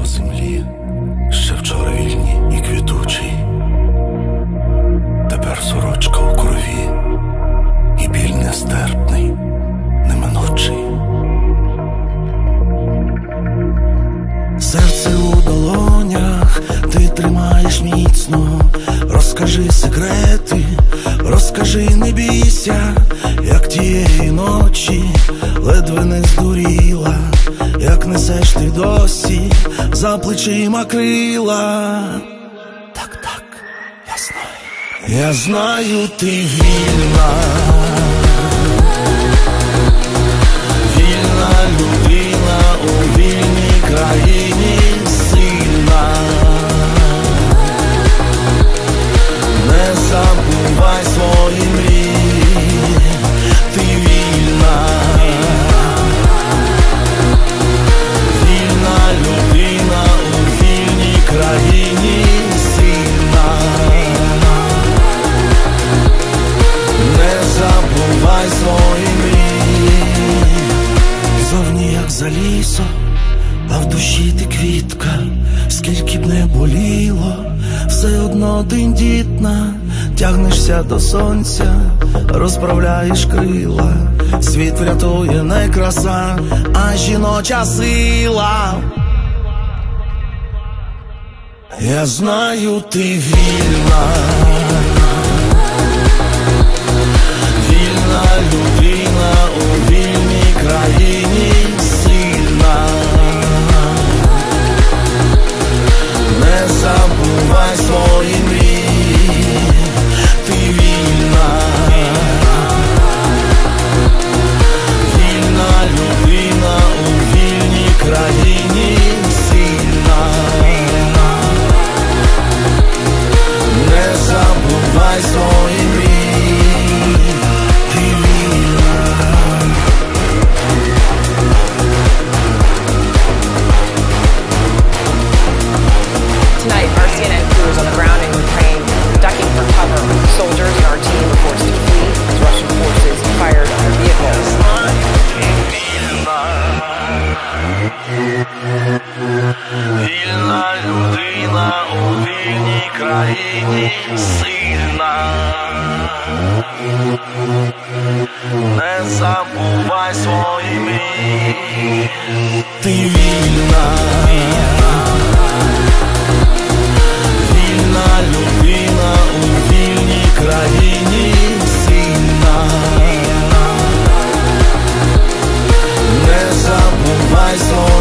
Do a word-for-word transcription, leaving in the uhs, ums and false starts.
по землі, ще вчора вільні і квітучий, тепер сорочка у крові, і біль нестерпний, неминучий. Серце у долонях ти тримаєш міцно. Розкажи секрети, розкажи, не бійся, як тієї ночі ледве не здуріла, як несеш ти досі за плечима крила. Так, так, я знаю, я знаю, ти вільна, вільна людина у вільній країні, сильна. Не забувай свої мрії, ти вільна, вільна людина у вільній країні, сильна. Не забувай свої мрії. Зовні як за лісом, а в душі ти квітка. Скільки б не боліло, все одно тендітна. Тягнешся до сонця, розправляєш крила. Світ врятує не краса, а жіноча сила. Я знаю, ти вільна, вільна людина у вільній країні, сильна. Не забувай свої мрії, ти вільна, вільна людина у вільній країні, сильна. Не забувай свої мрії, ти вільна. Tonight, our C N N crew is on the ground in Ukraine, ducking for cover. Soldiers and our team were forced to flee as Russian forces fired on their vehicles. Вільна людина у вільній країні, сильна. Не забувай свої мрії, ти вільна, вільна людина у вільній країні, сильна. Не забувай свої